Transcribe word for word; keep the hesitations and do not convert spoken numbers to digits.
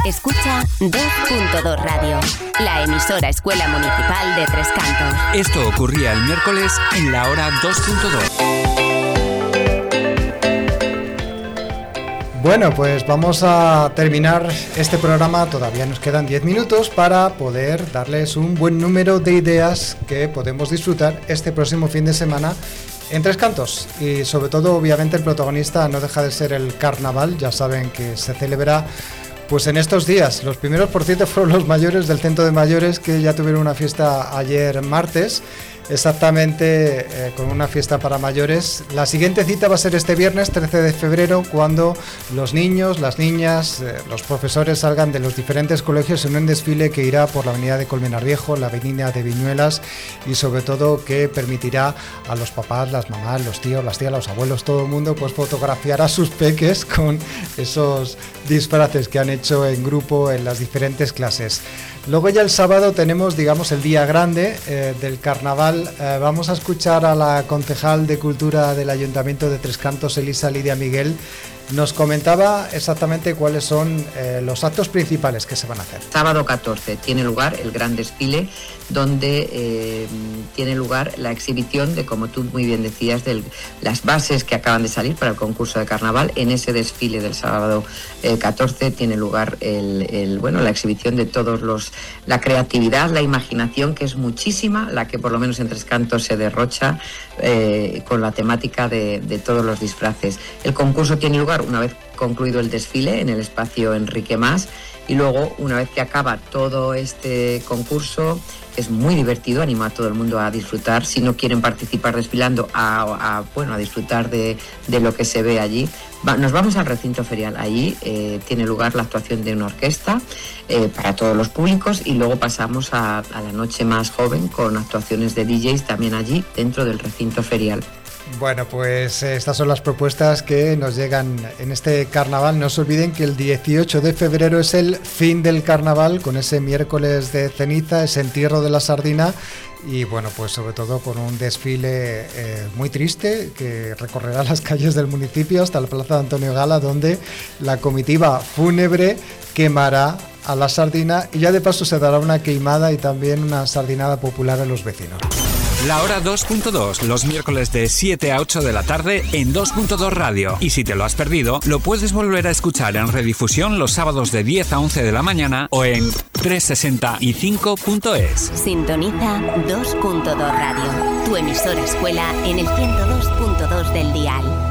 Escucha dos punto dos Radio, la emisora Escuela Municipal de Tres Cantos. Esto ocurría el miércoles en la hora dos punto dos. Bueno, pues vamos a terminar este programa. Todavía nos quedan diez minutos para poder darles un buen número de ideas que podemos disfrutar este próximo fin de semana en Tres Cantos. Y sobre todo, obviamente, el protagonista no deja de ser el carnaval. Ya saben que se celebra pues en estos días. Los primeros, por cierto, fueron los mayores del Centro de Mayores, que ya tuvieron una fiesta ayer martes. Exactamente, eh, con una fiesta para mayores. La siguiente cita va a ser este viernes trece de febrero, cuando los niños, las niñas, eh, los profesores salgan de los diferentes colegios en un desfile que irá por la avenida de Colmenar Viejo, la avenida de Viñuelas, y sobre todo que permitirá a los papás, las mamás, los tíos, las tías, los abuelos, todo el mundo, pues fotografiar a sus peques con esos disfraces que han hecho en grupo en las diferentes clases. Luego ya el sábado tenemos, digamos, el día grande eh, del carnaval. Eh, vamos a escuchar a la concejal de Cultura del Ayuntamiento de Tres Cantos, Elisa Lidia Miguel. Nos comentaba exactamente cuáles son eh, los actos principales que se van a hacer. Sábado catorce tiene lugar el gran desfile, donde eh, tiene lugar la exhibición de, como tú muy bien decías, de las bases que acaban de salir para el concurso de carnaval. En ese desfile del sábado eh, catorce tiene lugar el, el, bueno, la exhibición de todos los, la creatividad, la imaginación, que es muchísima, la que por lo menos en Tres Cantos se derrocha eh, con la temática de, de todos los disfraces. El concurso tiene lugar una vez concluido el desfile en el espacio Enrique Mas, y luego, una vez que acaba todo este concurso, que es muy divertido, animo a todo el mundo a disfrutar. Si no quieren participar desfilando, a, a, bueno, a disfrutar de, de lo que se ve allí. Va, nos vamos al recinto ferial. Allí eh, tiene lugar la actuación de una orquesta eh, para todos los públicos, y luego pasamos a, a la noche más joven con actuaciones de D Js también allí dentro del recinto ferial. Bueno, pues estas son las propuestas que nos llegan en este carnaval. No se olviden que el dieciocho de febrero es el fin del carnaval, con ese miércoles de ceniza, ese entierro de la sardina, y bueno, pues sobre todo con un desfile eh, muy triste que recorrerá las calles del municipio hasta la plaza de Antonio Gala, donde la comitiva fúnebre quemará a la sardina, y ya de paso se dará una queimada y también una sardinada popular a los vecinos. La hora dos punto dos, los miércoles de siete a ocho de la tarde en dos punto dos Radio. Y si te lo has perdido, lo puedes volver a escuchar en redifusión los sábados de diez a once de la mañana o en trescientos sesenta y cinco punto es. Sintoniza dos punto dos Radio, tu emisora escuela en el ciento dos punto dos del dial.